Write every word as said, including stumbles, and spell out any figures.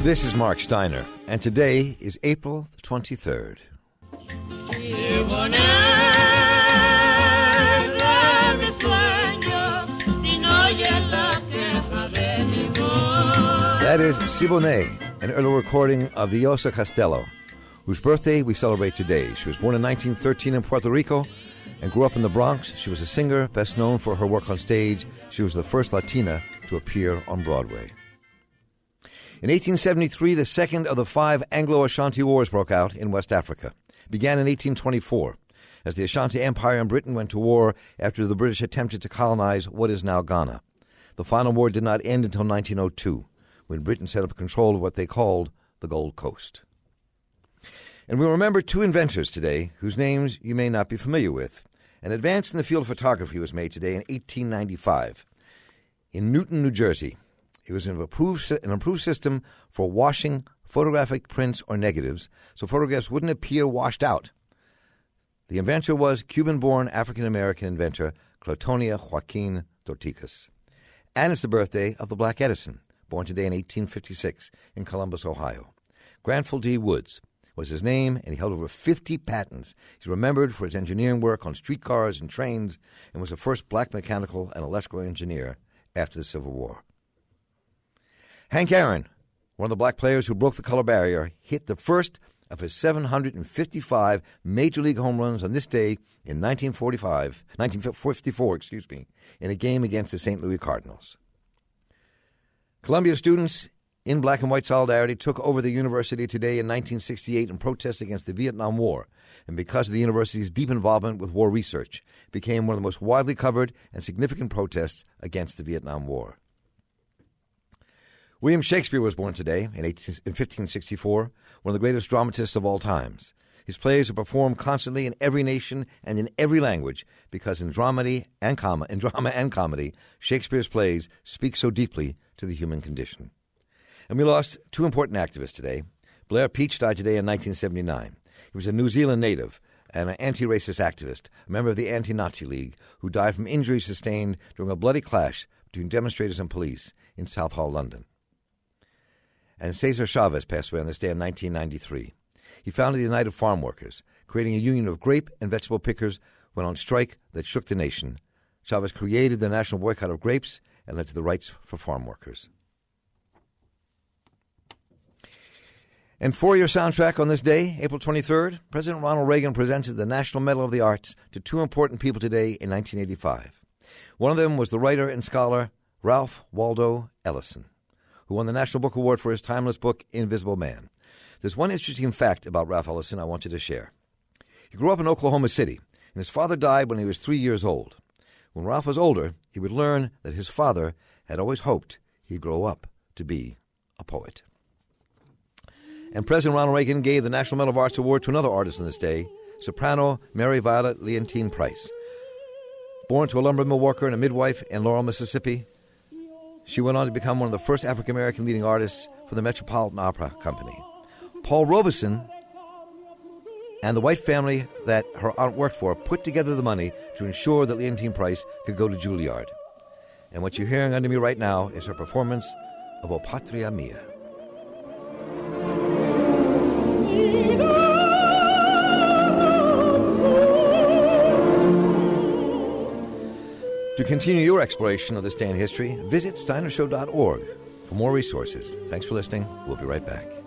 This is Mark Steiner, and today is April the twenty-third. That is Siboney, an early recording of Viosa Castello, whose birthday we celebrate today. She was born in nineteen thirteen in Puerto Rico and grew up in the Bronx. She was a singer, best known for her work on stage. She was the first Latina to appear on Broadway. In eighteen seventy-three, the second of the five Anglo-Ashanti Wars broke out in West Africa. It began in eighteen twenty-four, as the Ashanti Empire and Britain went to war after the British attempted to colonize what is now Ghana. The final war did not end until nineteen oh two, when Britain set up control of what they called the Gold Coast. And we remember two inventors today whose names you may not be familiar with. An advance in the field of photography was made today in eighteen ninety-five in Newton, New Jersey. It was an improved, an improved system for washing photographic prints or negatives so photographs wouldn't appear washed out. The inventor was Cuban-born African-American inventor Clotonia Joaquin Dorticas. And it's the birthday of the Black Edison, born today in eighteen fifty-six in Columbus, Ohio. Granville D. Woods was his name, and he held over fifty patents. He's remembered for his engineering work on streetcars and trains and was the first black mechanical and electrical engineer after the Civil War. Hank Aaron, one of the black players who broke the color barrier, hit the first of his seven hundred fifty-five Major League home runs on this day in nineteen forty-five, nineteen fifty-four, excuse me, in a game against the Saint Louis Cardinals. Columbia students in black and white solidarity took over the university today in nineteen sixty-eight in protest against the Vietnam War, and because of the university's deep involvement with war research, it became one of the most widely covered and significant protests against the Vietnam War. William Shakespeare was born today in fifteen sixty-four, one of the greatest dramatists of all times. His plays are performed constantly in every nation and in every language because in dramedy and com- in drama and comedy, Shakespeare's plays speak so deeply to the human condition. And we lost two important activists today. Blair Peach died today in nineteen seventy-nine. He was a New Zealand native and an anti-racist activist, a member of the Anti-Nazi League, who died from injuries sustained during a bloody clash between demonstrators and police in Southall, London. And Cesar Chavez passed away on this day in nineteen ninety-three. He founded the United Farm Workers, creating a union of grape and vegetable pickers went on strike that shook the nation. Chavez created the national boycott of grapes and led to the rights for farm workers. And for your soundtrack on this day, April twenty-third, President Ronald Reagan presented the National Medal of the Arts to two important people today in nineteen eighty-five. One of them was the writer and scholar Ralph Waldo Ellison, who won the National Book Award for his timeless book, Invisible Man. There's one interesting fact about Ralph Ellison I want you to share. He grew up in Oklahoma City, and his father died when he was three years old. When Ralph was older, he would learn that his father had always hoped he'd grow up to be a poet. And President Ronald Reagan gave the National Medal of Arts Award to another artist on this day, soprano Mary Violet Leontine Price. Born to a lumber mill worker and a midwife in Laurel, Mississippi, she went on to become one of the first African-American leading artists for the Metropolitan Opera Company. Paul Robeson and the white family that her aunt worked for put together the money to ensure that Leontine Price could go to Juilliard. And what you're hearing under me right now is her performance of O Patria Mia. To continue your exploration of this day in history, visit steiner show dot org for more resources. Thanks for listening. We'll be right back.